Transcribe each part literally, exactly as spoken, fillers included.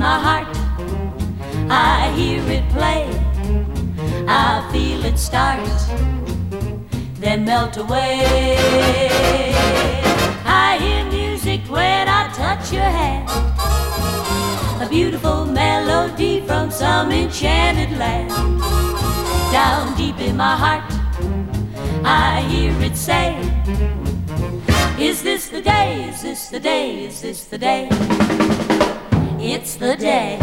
my heart. I hear it play, I feel it start, then melt away. I hear music when I touch your hand, a beautiful melody from some enchanted land. Down deep in my heart, I hear it say, is this the day, is this the day, is this the day? It's the day.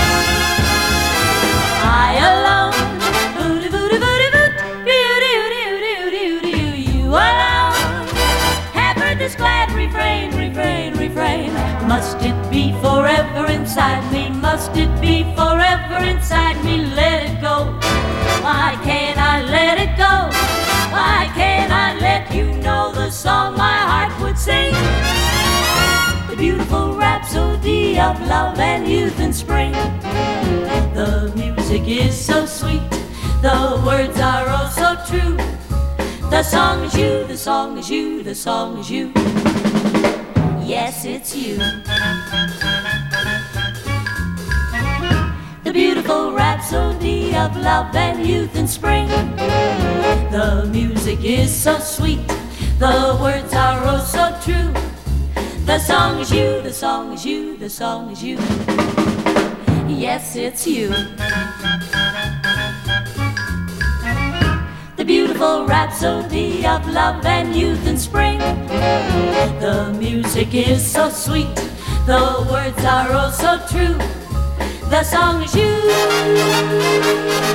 I alone, booty booty booty boot, beauty beauty beauty beauty, you alone have heard this glad refrain, refrain, refrain. Must it be forever inside me? Must it be forever inside me? Let it go. Why can't I let it go? Why can't I let you know the song my heart would sing? The beautiful rhapsody of love and youth and spring. The music is so sweet, the words are oh so true. The song is you, the song is you, the song is you. Yes, it's you. The beautiful rhapsody of love and youth and spring. The music is so sweet, the words are oh so true. The song is you, the song is you, the song is you. Yes, it's you. The beautiful rhapsody of love and youth and spring. The music is so sweet, the words are oh so true. The song is you.